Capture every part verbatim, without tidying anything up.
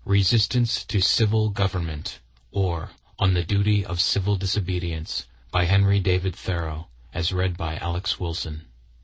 Resistance to Civil Government, or On the Duty of Civil Disobedience, by Henry David Thoreau, as read by Alex Wilson.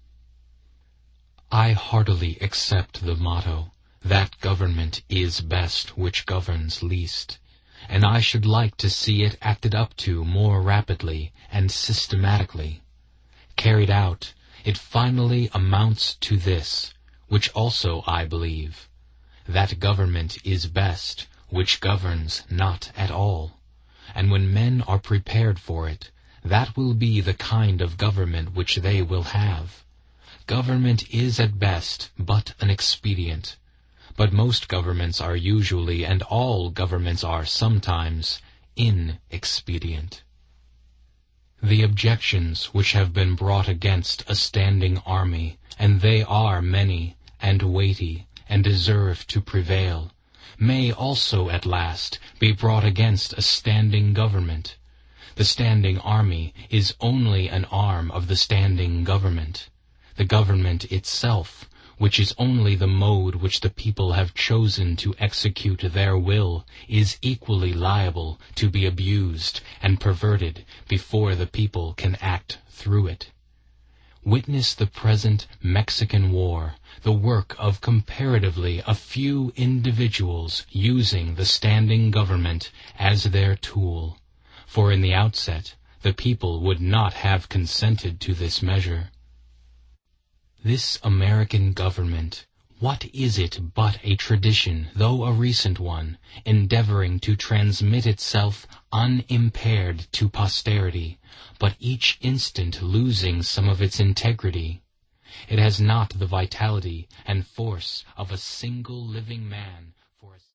I heartily accept the motto, that government is best which governs least, and I should like to see it acted up to more rapidly and systematically. Carried out, it finally amounts to this, which also I believe, that government is best which governs not at all, and when men are prepared for it, that will be the kind of government which they will have. Government is at best but an expedient, but most governments are usually, and all governments are sometimes, inexpedient. The objections which have been brought against a standing army, and they are many, and weighty, and deserve to prevail, may also at last be brought against a standing government. The standing army is only an arm of the standing government. The government itself, which is only the mode which the people have chosen to execute their will, is equally liable to be abused and perverted before the people can act through it. Witness the present Mexican War, the work of comparatively a few individuals using the standing government as their tool, for in the outset the people would not have consented to this measure. This American government, what is it but a tradition, though a recent one, endeavoring to transmit itself unimpaired to posterity, but each instant losing some of its integrity? It has not the vitality and force of a single living man,